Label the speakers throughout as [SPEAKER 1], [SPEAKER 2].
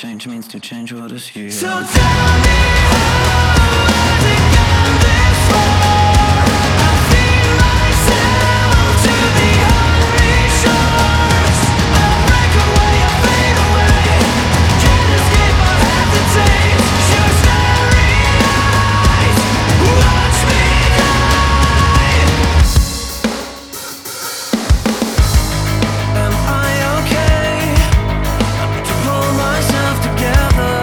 [SPEAKER 1] change means to change what is here.
[SPEAKER 2] So tell me how has it gone this far? I feel myself to the hungry shores. I break away, I fade away. Can't escape, I hesitate. Your staring eyes watch me die. Am I okay to pull myself together?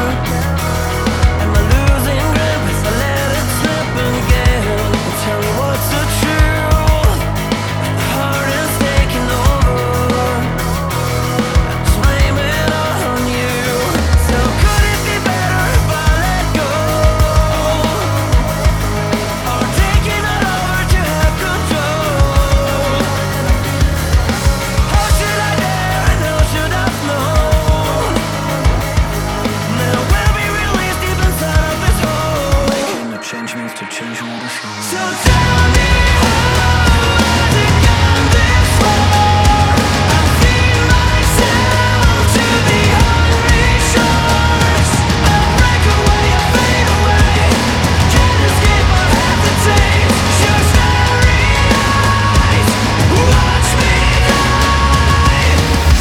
[SPEAKER 2] Am I losing grip if I let it slip again? Tell me what's the truth. The heart is taking over. I blame it all on you. So could it be better if I let go? Or taking it over to have control? How should I dare and how should I flow? Now we'll be released deep inside of this hole.
[SPEAKER 1] And the change means to change what is here.
[SPEAKER 2] So tell me how has it gone this far? I feel myself to the hungry shores. I break away, I fade away. Can't escape, I hesitate. Your staring eyes watch me die.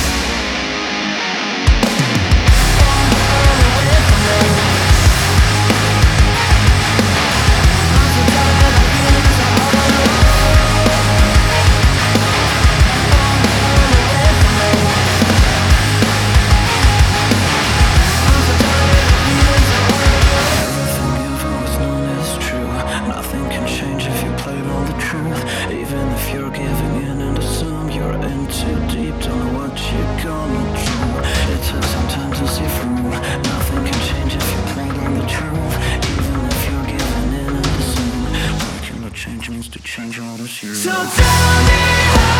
[SPEAKER 1] Everything you've always known is true. Nothing can change if you play all the truth. Even if you're giving in and assume you're in too deep, don't know what you're gonna do. It took some time to see through. Nothing can change if you play all the truth. Even if you're giving in and assume breaking the change means to change all this you.
[SPEAKER 2] So tell me how